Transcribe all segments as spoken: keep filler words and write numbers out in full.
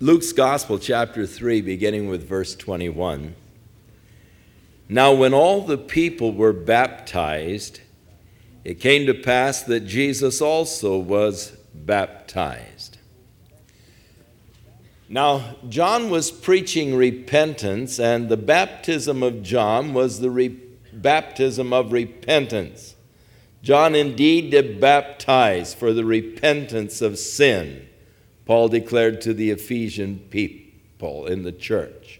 Luke's Gospel, chapter three, beginning with verse twenty-one. Now when all the people were baptized, it came to pass that Jesus also was baptized. Now, John was preaching repentance, and the baptism of John was the re- baptism of repentance. John indeed did baptize for the repentance of sin, Paul declared to the Ephesian people in the church.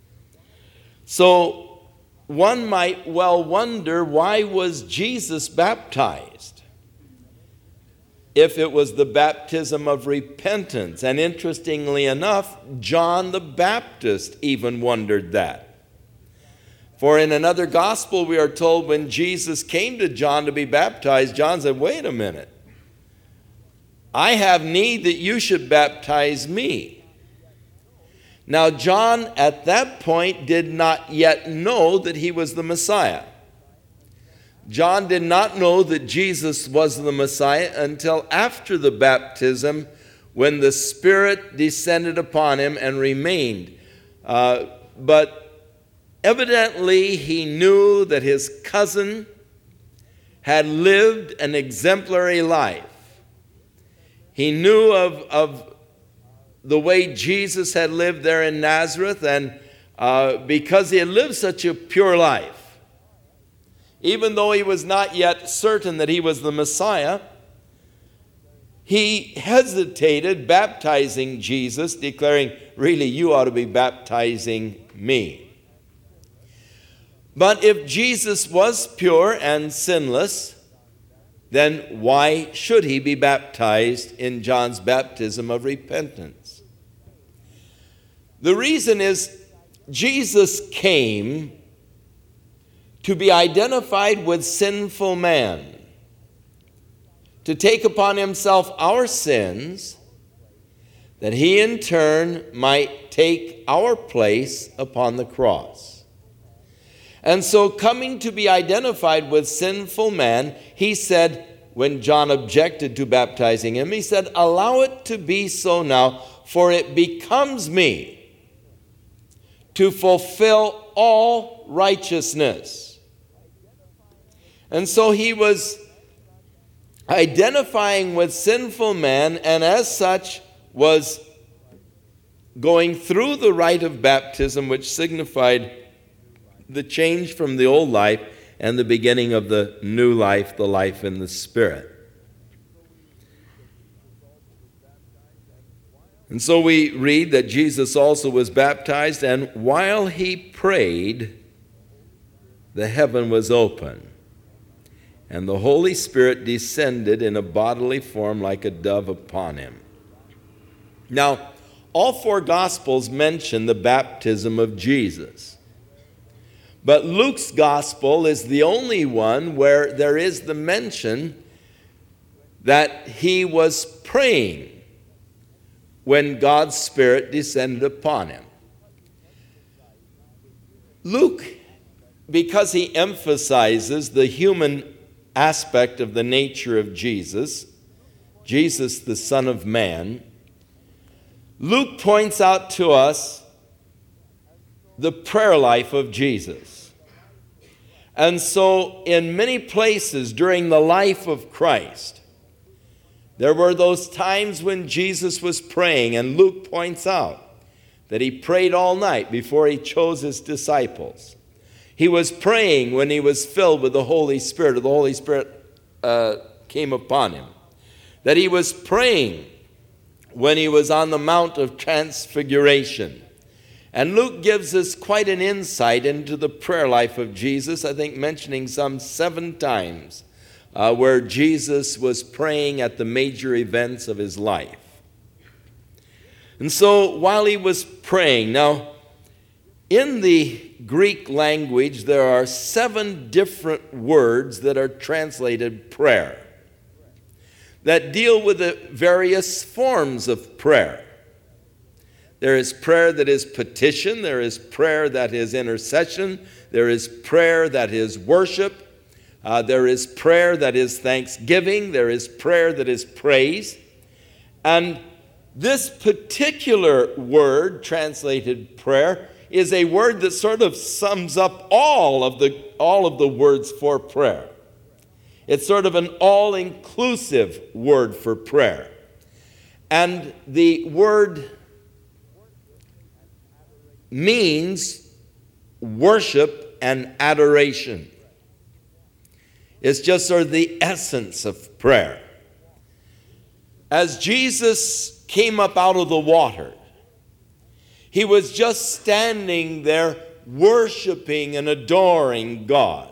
So one might well wonder, why was Jesus baptized if it was the baptism of repentance? And interestingly enough, John the Baptist even wondered that. For in another gospel we are told when Jesus came to John to be baptized, John said, wait a minute. I have need that you should baptize me. Now, John at that point did not yet know that he was the Messiah. John did not know that Jesus was the Messiah until after the baptism, when the Spirit descended upon him and remained. Uh, but evidently he knew that his cousin had lived an exemplary life. He knew of, of the way Jesus had lived there in Nazareth, and uh, because he had lived such a pure life, even though he was not yet certain that he was the Messiah, he hesitated baptizing Jesus, declaring, really, you ought to be baptizing me. But if Jesus was pure and sinless, then why should he be baptized in John's baptism of repentance? The reason is Jesus came to be identified with sinful man, to take upon himself our sins, that he in turn might take our place upon the cross. And so, coming to be identified with sinful man, he said, when John objected to baptizing him, he said, allow it to be so now, for it becomes me to fulfill all righteousness. And so he was identifying with sinful man, and as such was going through the rite of baptism, which signified the change from the old life and the beginning of the new life, the life in the Spirit. And so we read that Jesus also was baptized, and while he prayed, the heaven was open, and the Holy Spirit descended in a bodily form like a dove upon him. Now, all four Gospels mention the baptism of Jesus. But Luke's gospel is the only one where there is the mention that he was praying when God's Spirit descended upon him. Luke, because he emphasizes the human aspect of the nature of Jesus, Jesus the Son of Man, Luke points out to us the prayer life of Jesus. And so in many places during the life of Christ, there were those times when Jesus was praying, and Luke points out that he prayed all night before he chose his disciples. He was praying when he was filled with the Holy Spirit, or the Holy Spirit uh, came upon him. That he was praying when he was on the Mount of Transfiguration. And Luke gives us quite an insight into the prayer life of Jesus, I think mentioning some seven times uh, where Jesus was praying at the major events of his life. And so while he was praying, now in the Greek language there are seven different words that are translated prayer that deal with the various forms of prayer. There is prayer that is petition. There is prayer that is intercession. There is prayer that is worship. Uh, there is prayer that is thanksgiving. There is prayer that is praise. And This particular word, translated prayer, is a word that sort of sums up all of the, all of the words for prayer. It's sort of an all-inclusive word for prayer. And the word means worship and adoration. It's just sort of the essence of prayer. As Jesus came up out of the water, he was just standing there worshiping and adoring God.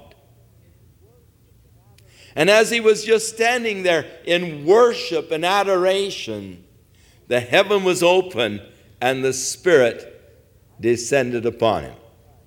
And as he was just standing there in worship and adoration, the heaven was open and the Spirit descended upon him.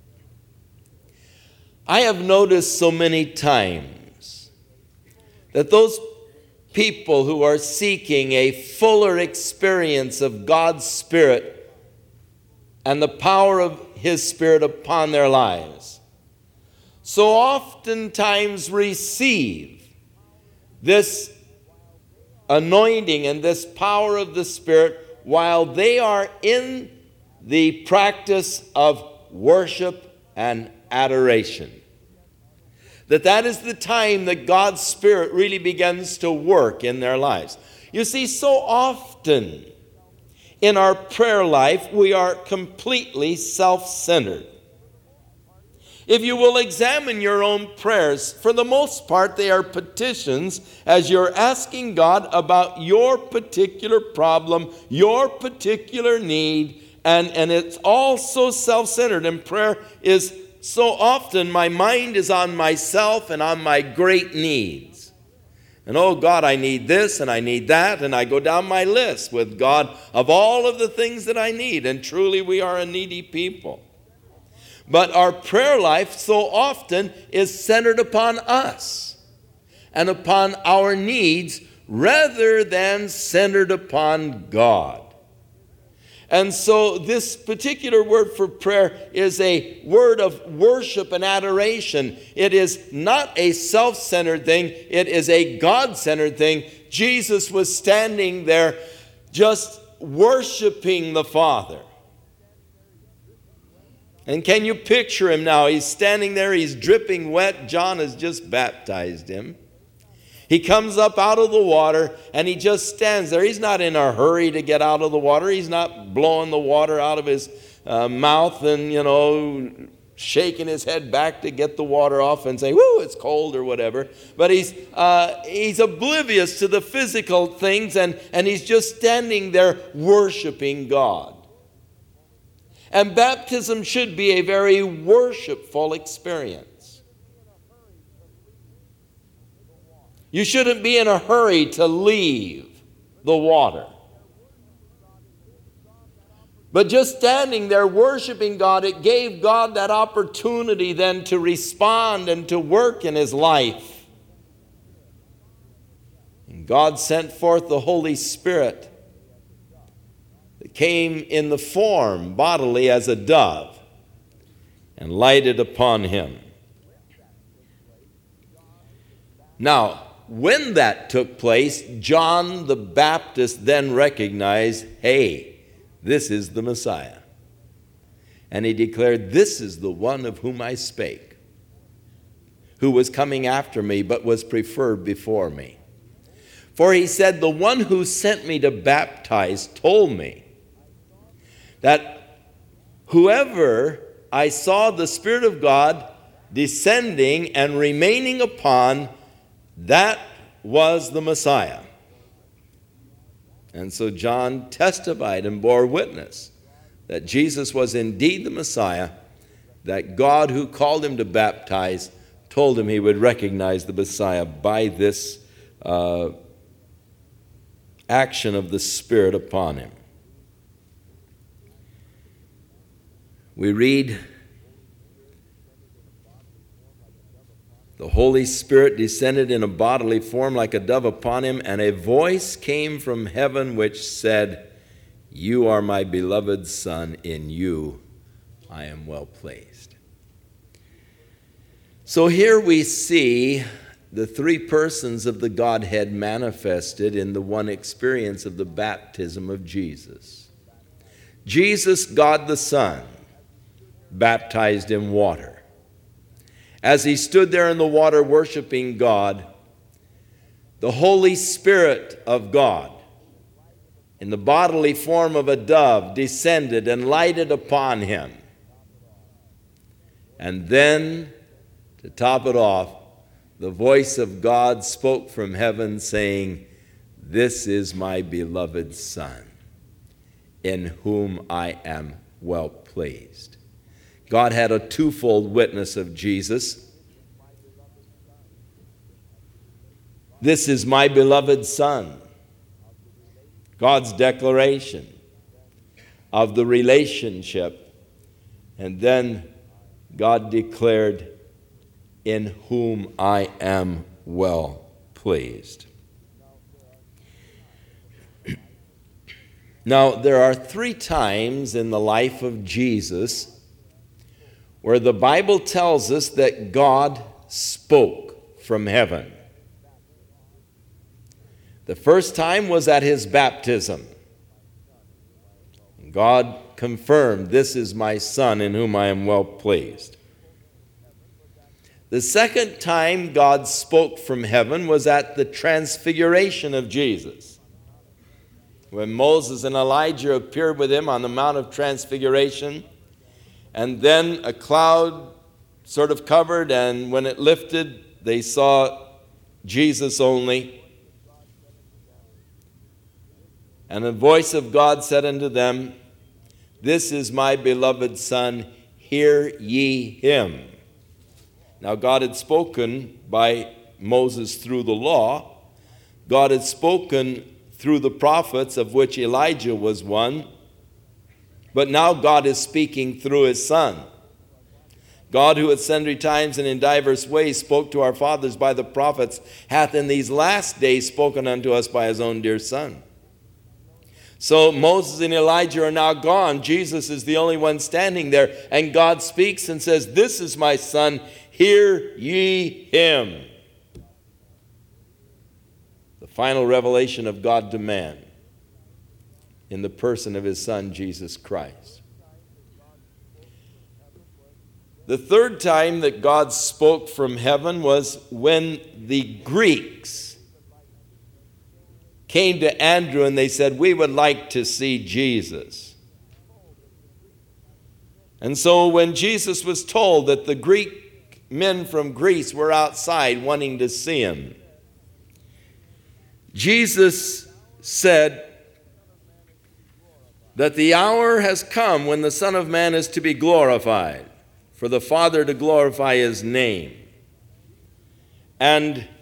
I have noticed so many times that those people who are seeking a fuller experience of God's Spirit and the power of His Spirit upon their lives so oftentimes receive this anointing and this power of the Spirit while they are in the practice of worship and adoration. That that is the time that God's Spirit really begins to work in their lives. You see, so often in our prayer life, we are completely self-centered. If you will examine your own prayers, for the most part, they are petitions as you're asking God about your particular problem, your particular need, and, and it's all so self-centered. And prayer is so often, my mind is on myself and on my great needs. And oh God, I need this and I need that, and I go down my list with God of all of the things that I need. And truly we are a needy people. But our prayer life so often is centered upon us and upon our needs rather than centered upon God. And so this particular word for prayer is a word of worship and adoration. It is not a self-centered thing. It is a God-centered thing. Jesus was standing there just worshiping the Father. And can you picture him now? He's standing there, he's dripping wet. John has just baptized him. He comes up out of the water and he just stands there. He's not in a hurry to get out of the water. He's not blowing the water out of his uh, mouth and, you know, shaking his head back to get the water off and saying, whoo, it's cold or whatever. But he's uh, he's oblivious to the physical things, and, and he's just standing there worshiping God. And baptism should be a very worshipful experience. You shouldn't be in a hurry to leave the water. But just standing there worshiping God, it gave God that opportunity then to respond and to work in his life. And God sent forth the Holy Spirit that came in the form bodily as a dove and lighted upon him. Now, when that took place, John the Baptist then recognized, hey, this is the Messiah. And he declared, this is the one of whom I spake, who was coming after me, but was preferred before me. For he said, the one who sent me to baptize told me that whoever I saw the Spirit of God descending and remaining upon, that was the Messiah. And so John testified and bore witness that Jesus was indeed the Messiah, that God who called him to baptize told him he would recognize the Messiah by this uh, action of the Spirit upon him. We read, the Holy Spirit descended in a bodily form like a dove upon him, and a voice came from heaven which said, you are my beloved Son, in you I am well pleased. So here we see the three persons of the Godhead manifested in the one experience of the baptism of Jesus. Jesus, God the Son, baptized in water. As he stood there in the water worshiping God, the Holy Spirit of God, in the bodily form of a dove, descended and lighted upon him. And then, to top it off, the voice of God spoke from heaven saying, "This is my beloved Son, in whom I am well pleased." God had a twofold witness of Jesus. This is my beloved Son. God's declaration of the relationship. And then God declared, "In whom I am well pleased." Now, there are three times in the life of Jesus where the Bible tells us that God spoke from heaven. The first time was at his baptism. God confirmed, "This is my Son in whom I am well pleased." The second time God spoke from heaven was at the transfiguration of Jesus, when Moses and Elijah appeared with him on the Mount of Transfiguration, and then a cloud sort of covered, and when it lifted, they saw Jesus only. And the voice of God said unto them, "This is my beloved Son, hear ye him." Now, God had spoken by Moses through the law. God had spoken through the prophets, of which Elijah was one. But now God is speaking through his Son. God, who at sundry times and in divers ways spoke to our fathers by the prophets, hath in these last days spoken unto us by his own dear Son. So Moses and Elijah are now gone. Jesus is the only one standing there. And God speaks and says, "This is my Son, hear ye him." The final revelation of God to man in the person of his Son, Jesus Christ. The third time that God spoke from heaven was when the Greeks came to Andrew and they said, "We would like to see Jesus." And so when Jesus was told that the Greek men from Greece were outside wanting to see him, Jesus said that the hour has come when the Son of Man is to be glorified, for the Father to glorify his name. And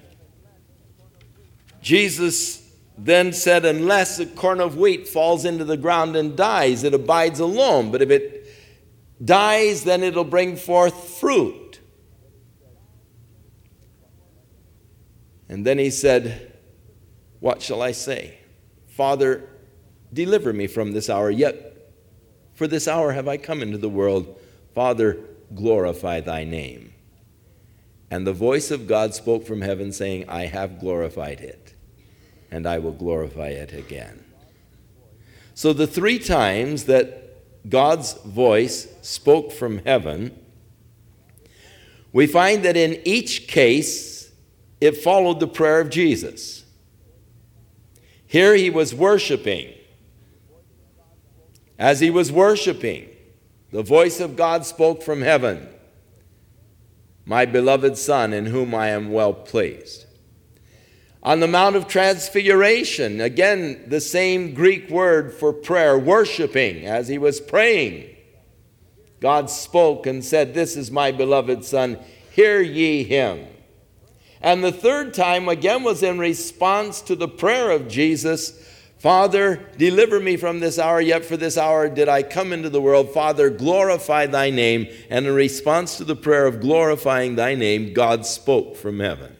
Jesus then said, "Unless a corn of wheat falls into the ground and dies, it abides alone. But if it dies, then it'll bring forth fruit." And then he said, "What shall I say? Father, deliver me from this hour. Yet for this hour have I come into the world. Father, glorify thy name." And the voice of God spoke from heaven, saying, "I have glorified it, and I will glorify it again." So the three times that God's voice spoke from heaven, we find that in each case it followed the prayer of Jesus. Here he was worshiping. As he was worshiping, the voice of God spoke from heaven, "My beloved Son, in whom I am well pleased." On the Mount of Transfiguration, again, the same Greek word for prayer, worshiping. As he was praying, God spoke and said, "This is my beloved Son, hear ye him." And the third time, again, was in response to the prayer of Jesus, "Father, deliver me from this hour, yet for this hour did I come into the world. Father, glorify thy name." And in response to the prayer of glorifying thy name, God spoke from heaven.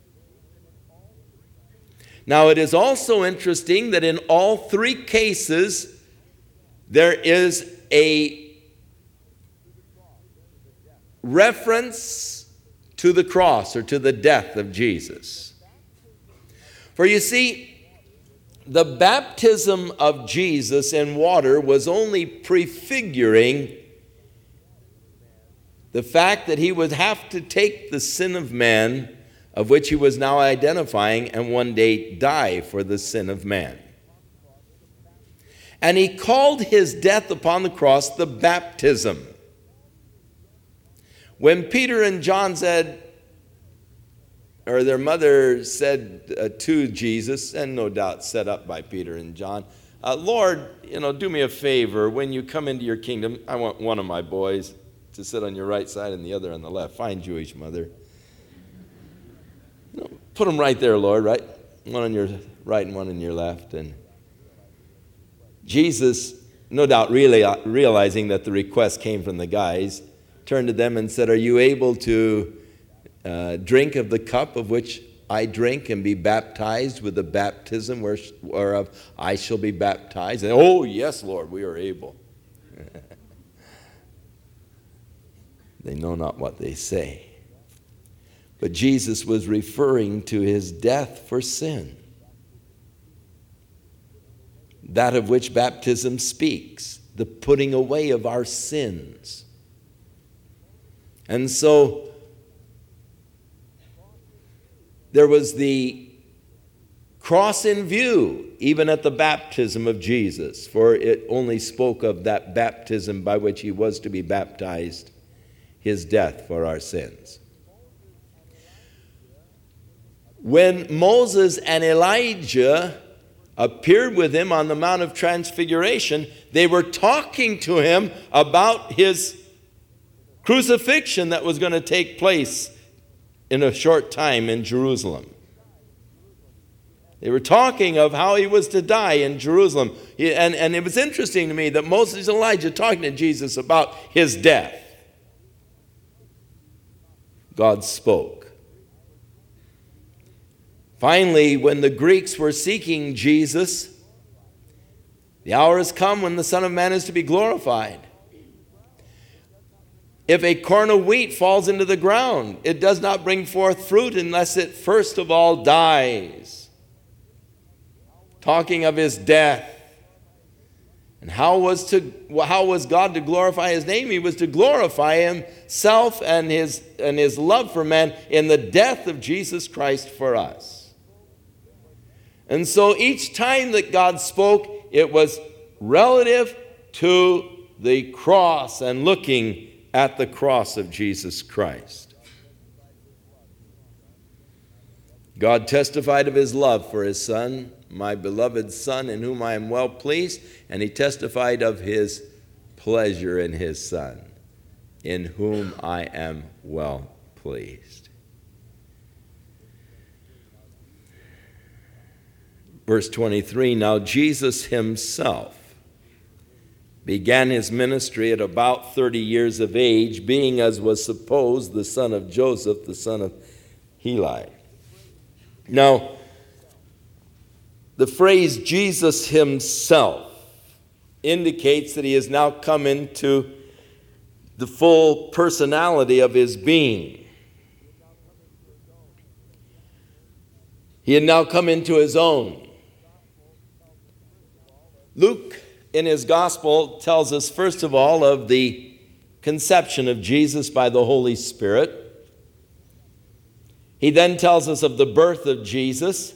Now, it is also interesting that in all three cases, there is a reference to the cross or to the death of Jesus. For you see, the baptism of Jesus in water was only prefiguring the fact that he would have to take the sin of man, of which he was now identifying, and one day die for the sin of man. And he called his death upon the cross the baptism. When Peter and John said, or their mother said uh, to Jesus, and no doubt set up by Peter and John, uh, Lord, you know, do me a favor. When you come into your kingdom, I want one of my boys to sit on your right side and the other on the left. Fine Jewish mother. You know, put them right there, Lord, right? One on your right and one on your left. And Jesus, no doubt really realizing that the request came from the guys, turned to them and said, are you able to uh, drink of the cup of which I drink and be baptized with the baptism whereof I shall be baptized? And, oh, yes, Lord, we are able. They know not what they say. But Jesus was referring to his death for sin, that of which baptism speaks, the putting away of our sins. And so there was the cross in view, even at the baptism of Jesus, for it only spoke of that baptism by which he was to be baptized, his death for our sins. When Moses and Elijah appeared with him on the Mount of Transfiguration, they were talking to him about his crucifixion that was going to take place in a short time in Jerusalem. They were talking of how he was to die in Jerusalem. And, and it was interesting to me that Moses and Elijah talking to Jesus about his death. God spoke. Finally, when the Greeks were seeking Jesus, the hour has come when the Son of Man is to be glorified. If a corn of wheat falls into the ground, it does not bring forth fruit unless it first of all dies. Talking of his death. And how was to how was God to glorify his name? He was to glorify himself and his and his love for man in the death of Jesus Christ for us. And so each time that God spoke, it was relative to the cross and looking at the cross of Jesus Christ. God testified of his love for his Son, my beloved Son, in whom I am well pleased, and he testified of his pleasure in his Son, in whom I am well pleased. Verse twenty-three, now Jesus himself began his ministry at about thirty years of age, being, as was supposed, the son of Joseph, the son of Heli. Now, the phrase Jesus himself indicates that he has now come into the full personality of his being. He had now come into his own. Luke, in his gospel, tells us first of all of the conception of Jesus by the Holy Spirit. He then tells us of the birth of Jesus.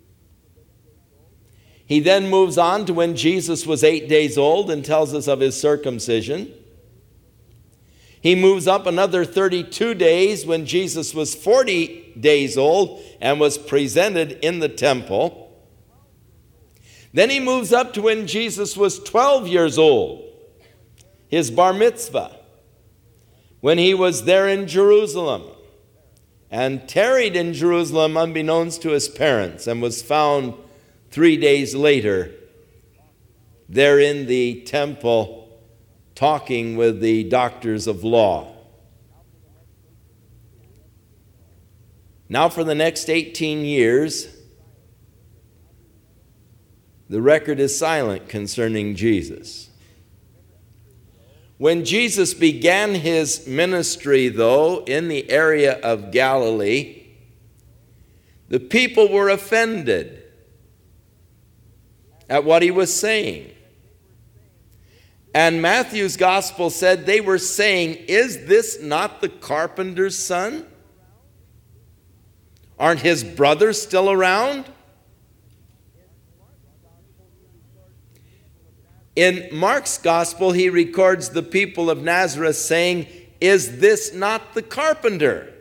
He then moves on to when Jesus was eight days old and tells us of his circumcision. He moves up another thirty-two days when Jesus was forty days old and was presented in the temple. Then he moves up to when Jesus was twelve years old, his bar mitzvah, when he was there in Jerusalem and tarried in Jerusalem unbeknownst to his parents and was found three days later there in the temple talking with the doctors of law. Now for the next eighteen years, the record is silent concerning Jesus. When Jesus began his ministry, though, in the area of Galilee, the people were offended at what he was saying. And Matthew's gospel said they were saying, "Is this not the carpenter's son? Aren't his brothers still around?" In Mark's gospel, he records the people of Nazareth saying, "Is this not the carpenter?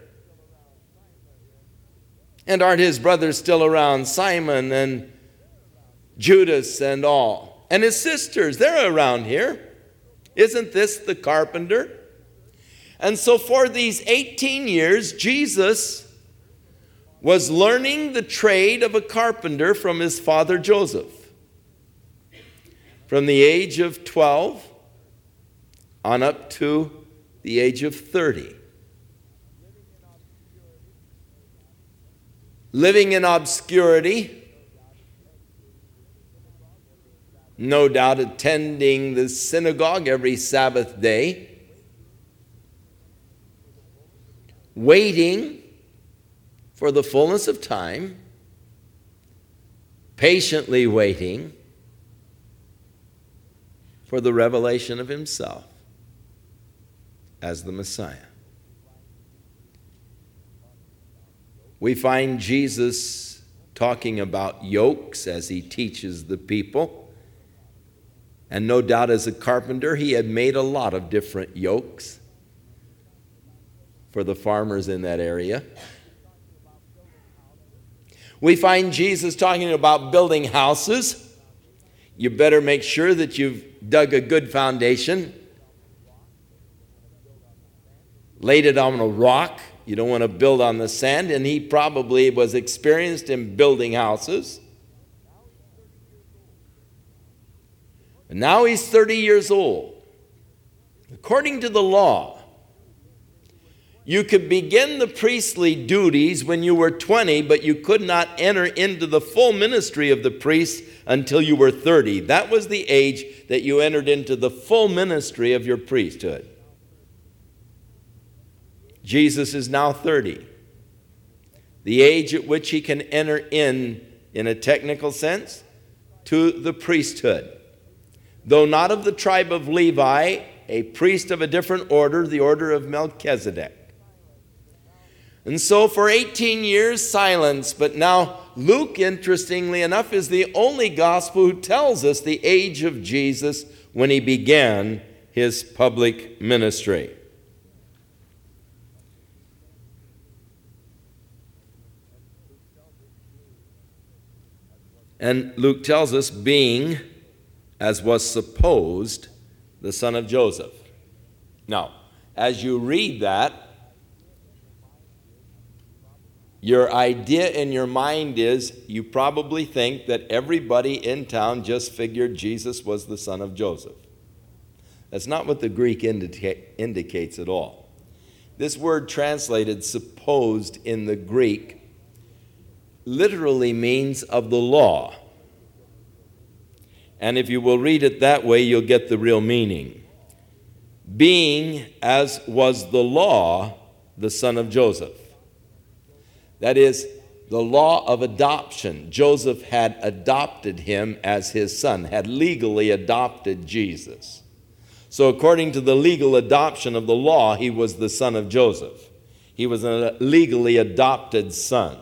And aren't his brothers still around? Simon and Judas and all. And his sisters, they're around here. Isn't this the carpenter?" And so for these eighteen years, Jesus was learning the trade of a carpenter from his father Joseph. From the age of twelve on up to the age of thirty. Living in obscurity, no doubt attending the synagogue every Sabbath day, waiting for the fullness of time, patiently waiting for the revelation of himself as the Messiah. We find Jesus talking about yokes as he teaches the people. And no doubt as a carpenter, he had made a lot of different yokes for the farmers in that area. We find Jesus talking about building houses. You better make sure that you've dug a good foundation, laid it on a rock. You don't want to build on the sand. And he probably was experienced in building houses. And now he's thirty years old. According to the law, you could begin the priestly duties when you were twenty, but you could not enter into the full ministry of the priest until you were thirty. That was the age that you entered into the full ministry of your priesthood. Jesus is now thirty, the age at which he can enter in, in a technical sense, to the priesthood. Though not of the tribe of Levi, a priest of a different order, the order of Melchizedek. And so for eighteen years, silence. But now Luke, interestingly enough, is the only gospel who tells us the age of Jesus when he began his public ministry. And Luke tells us, being, as was supposed, the son of Joseph. Now, as you read that, your idea in your mind is you probably think that everybody in town just figured Jesus was the son of Joseph. That's not what the Greek indica- indicates at all. This word translated supposed in the Greek literally means of the law. And if you will read it that way, you'll get the real meaning. Being, as was the law, the son of Joseph. That is, the law of adoption. Joseph had adopted him as his son, had legally adopted Jesus. So according to the legal adoption of the law, he was the son of Joseph. He was a legally adopted son.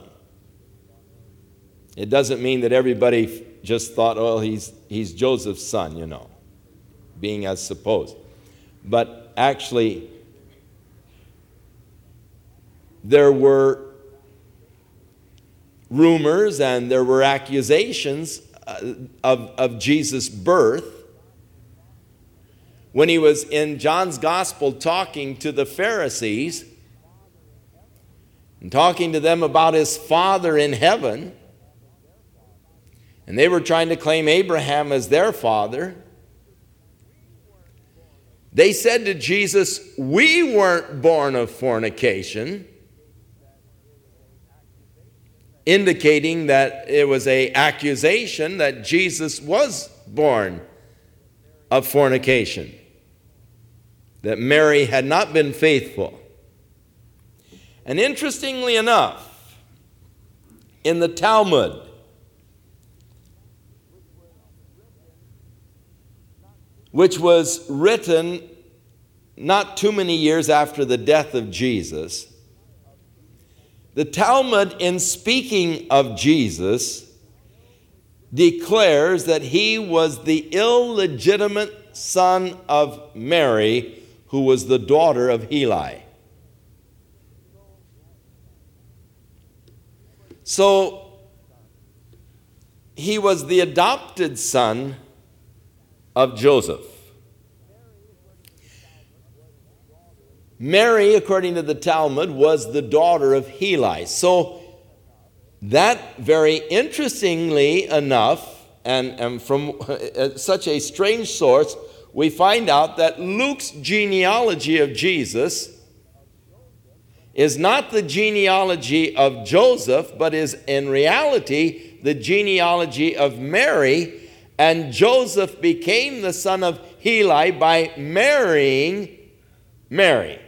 It doesn't mean that everybody just thought, oh, he's, he's Joseph's son, you know, being as supposed. But actually, there were rumors and there were accusations uh, of, of Jesus' birth when he was in John's gospel talking to the Pharisees and talking to them about his Father in heaven. And they were trying to claim Abraham as their father. They said to Jesus, "We weren't born of fornication," indicating that it was an accusation that Jesus was born of fornication. that Mary had not been faithful. And interestingly enough, in the Talmud, which was written not too many years after the death of Jesus, the Talmud, in speaking of Jesus, declares that he was the illegitimate son of Mary, who was the daughter of Heli. So he was the adopted son of Joseph. Mary, according to the Talmud, was the daughter of Heli. So that, very interestingly enough, and, and from such a strange source, we find out that Luke's genealogy of Jesus is not the genealogy of Joseph, but is in reality the genealogy of Mary, and Joseph became the son of Heli by marrying Mary.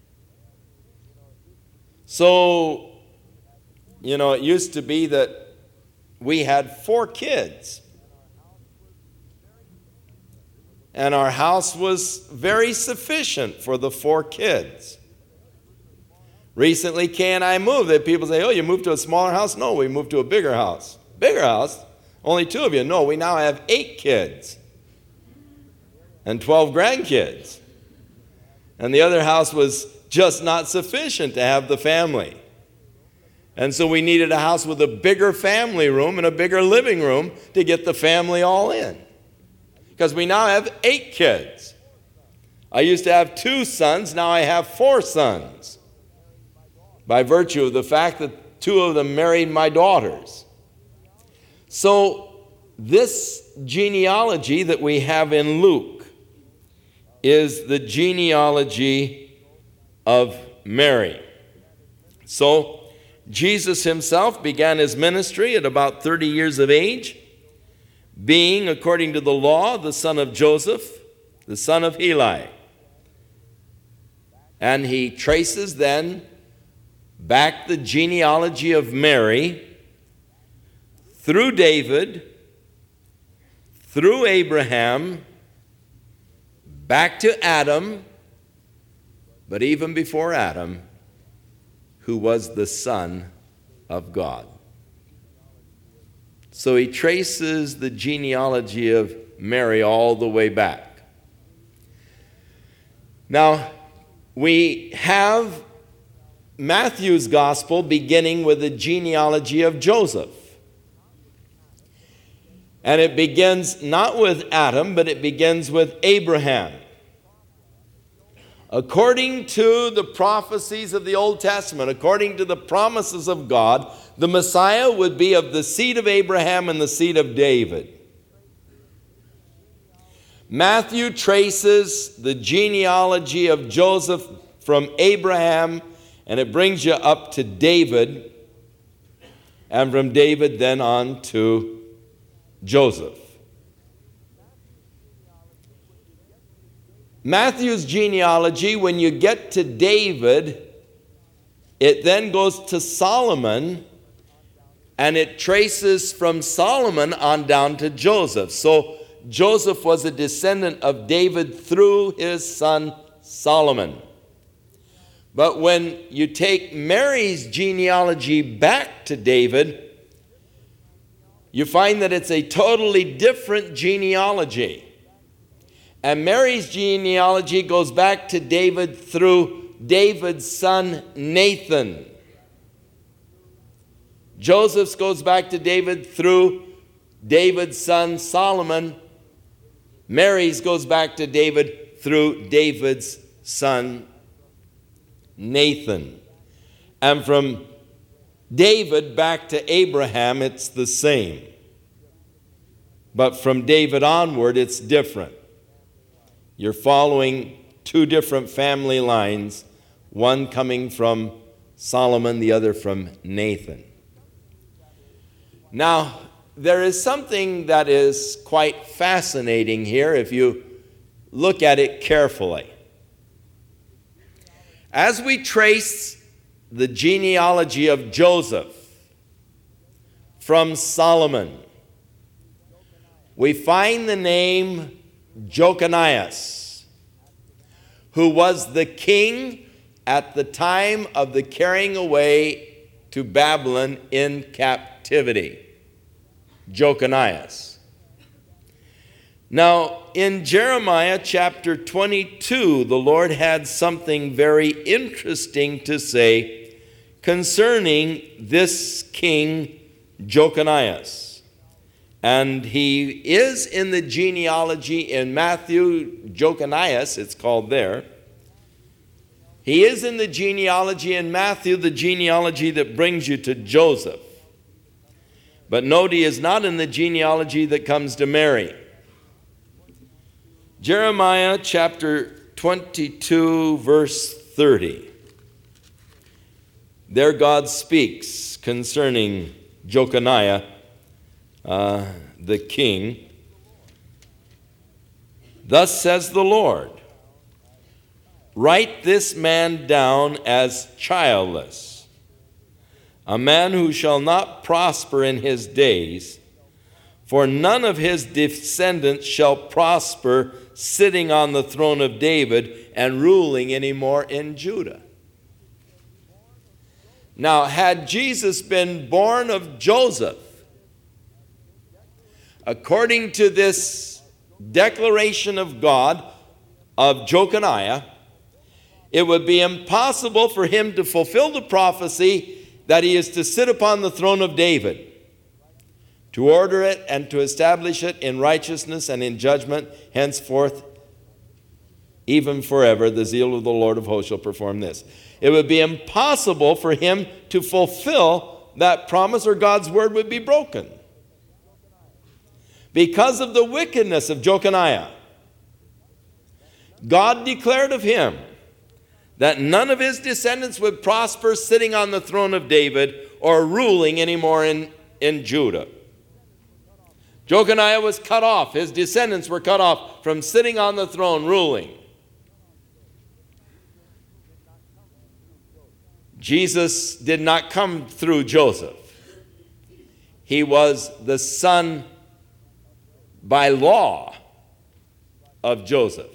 So, you know, it used to be that we had four kids. And our house was very sufficient for the four kids. Recently, Kay and I moved. That people say, oh, you moved to a smaller house? No, we moved to a bigger house. Bigger house? Only two of you. No, we now have eight kids and twelve grandkids. And the other house was just not sufficient to have the family. And so we needed a house with a bigger family room and a bigger living room to get the family all in. Because we now have eight kids. I used to have two sons, now I have four sons, by virtue of the fact that two of them married my daughters. So this genealogy that we have in Luke is the genealogy of Mary. So Jesus himself began his ministry at about thirty years of age, being, according to the law, the son of Joseph, the son of Heli. And he traces then back the genealogy of Mary through David, through Abraham, back to Adam, but even before Adam, who was the Son of God. So he traces the genealogy of Mary all the way back. Now, we have Matthew's gospel beginning with the genealogy of Joseph. And it begins not with Adam, but it begins with Abraham. According to the prophecies of the Old Testament, according to the promises of God, the Messiah would be of the seed of Abraham and the seed of David. Matthew traces the genealogy of Joseph from Abraham, and it brings you up to David, and from David then on to Joseph. Matthew's genealogy, when you get to David, it then goes to Solomon, and it traces from Solomon on down to Joseph. So Joseph was a descendant of David through his son Solomon. But when you take Mary's genealogy back to David, you find that it's a totally different genealogy. And Mary's genealogy goes back to David through David's son Nathan. Joseph's goes back to David through David's son Solomon. Mary's goes back to David through David's son Nathan. And from David back to Abraham, it's the same. But from David onward, it's different. You're following two different family lines, one coming from Solomon, the other from Nathan. Now, there is something that is quite fascinating here if you look at it carefully. as we trace the genealogy of Joseph from Solomon, we find the name Jeconias, who was the king at the time of the carrying away to Babylon in captivity. Jeconias. Now, in Jeremiah chapter twenty-two, the Lord had something very interesting to say concerning this king Jeconias. And he is in the genealogy in Matthew, Jeconias, it's called there. He is in the genealogy in Matthew, the genealogy that brings you to Joseph. But note, he is not in the genealogy that comes to Mary. Jeremiah chapter twenty-two, verse thirty. There God speaks concerning Jeconiah, uh, the king. Thus says the Lord, write this man down as childless, a man who shall not prosper in his days, for none of his descendants shall prosper sitting on the throne of David and ruling anymore in Judah. Now, had Jesus been born of Joseph, according to this declaration of God of Jeconiah, it would be impossible for him to fulfill the prophecy that he is to sit upon the throne of David, to order it and to establish it in righteousness and in judgment, henceforth, even forever, the zeal of the Lord of hosts shall perform this. It would be impossible for him to fulfill that promise, or God's word would be broken. Because of the wickedness of Jeconiah, God declared of him that none of his descendants would prosper sitting on the throne of David or ruling anymore in, in Judah. Jeconiah was cut off. His descendants were cut off from sitting on the throne ruling. Jesus did not come through Joseph. He was the son by law of Joseph.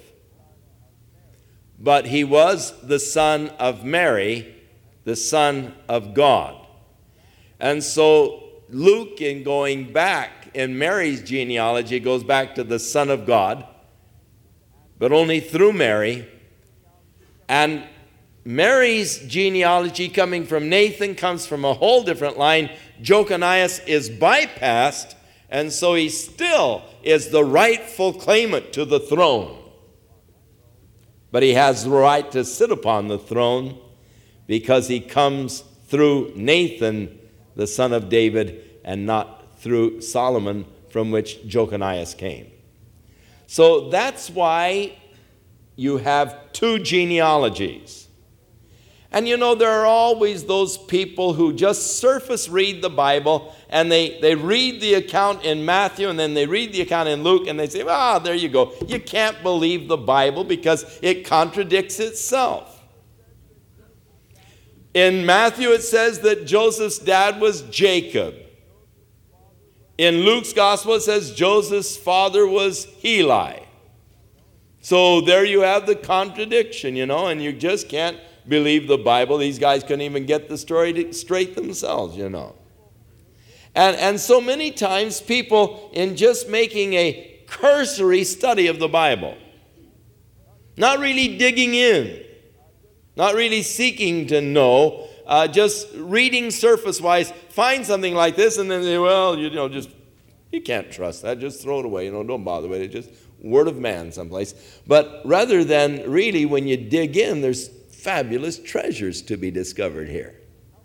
But he was the son of Mary, the son of God. And so Luke, in going back in Mary's genealogy, goes back to the Son of God, but only through Mary. And Mary's genealogy, coming from Nathan, comes from a whole different line. Jeconias is bypassed, and so he still is the rightful claimant to the throne. But he has the right to sit upon the throne because he comes through Nathan, the son of David, and not through Solomon, from which Jeconias came. So that's why you have two genealogies. And you know, there are always those people who just surface read the Bible, and they, they read the account in Matthew, and then they read the account in Luke, and they say, ah, there you go. You can't believe the Bible because it contradicts itself. In Matthew, it says that Joseph's dad was Jacob. In Luke's gospel, it says Joseph's father was Heli. So there you have the contradiction, you know, and you just can't believe the Bible. These guys couldn't even get the story straight themselves, you know. And, and so many times people, in just making a cursory study of the Bible, not really digging in, not really seeking to know, uh, just reading surface-wise, find something like this, and then they, well, you know, just, you can't trust that. Just throw it away. You know, don't bother with it. Just word of man someplace. But rather than really, when you dig in, there's fabulous treasures to be discovered here.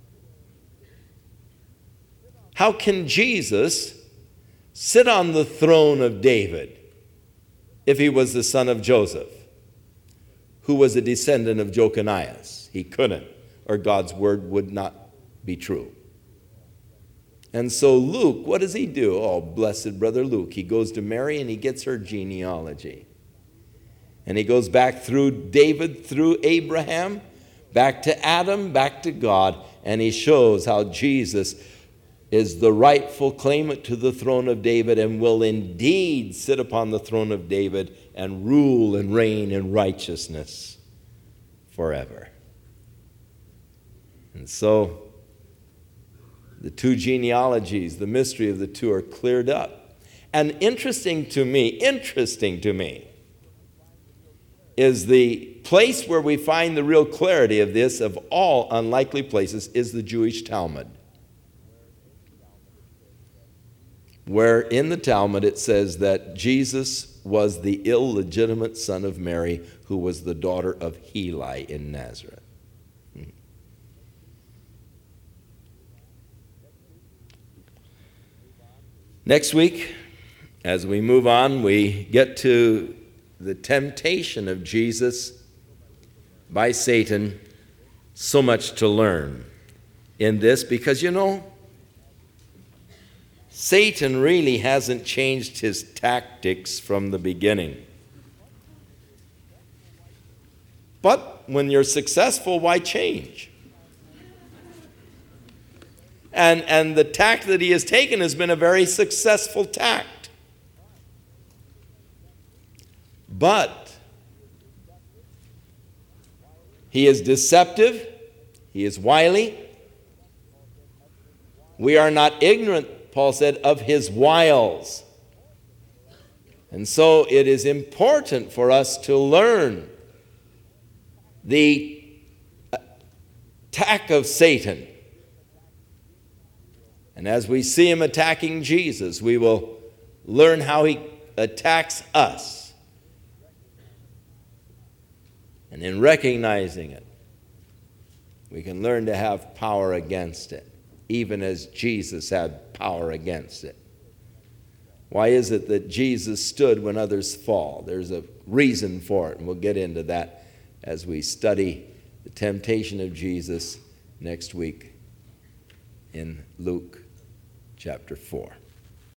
How can Jesus sit on the throne of David if he was the son of Joseph, who was a descendant of Jeconias? He couldn't, or God's word would not be true. And so Luke, what does he do? Oh, blessed brother Luke. He goes to Mary and he gets her genealogy. And he goes back through David, through Abraham, back to Adam, back to God, and he shows how Jesus is the rightful claimant to the throne of David and will indeed sit upon the throne of David and rule and reign in righteousness forever. And so the two genealogies, the mystery of the two are cleared up. And interesting to me, interesting to me, is the place where we find the real clarity of this, of all unlikely places, is the Jewish Talmud. Where in the Talmud it says that Jesus was the illegitimate son of Mary, who was the daughter of Heli in Nazareth. Next week, as we move on, we get to the temptation of Jesus by Satan. So much to learn in this, because, you know, Satan really hasn't changed his tactics from the beginning. But when you're successful, why change? And, and the tact that he has taken has been a very successful tact. But he is deceptive. He is wily. We are not ignorant, Paul said, of his wiles. And so it is important for us to learn the attack of Satan. And as we see him attacking Jesus, we will learn how he attacks us. And in recognizing it, we can learn to have power against it, even as Jesus had power against it. Why is it that Jesus stood when others fall? There's a reason for it, and we'll get into that as we study the temptation of Jesus next week in Luke chapter four.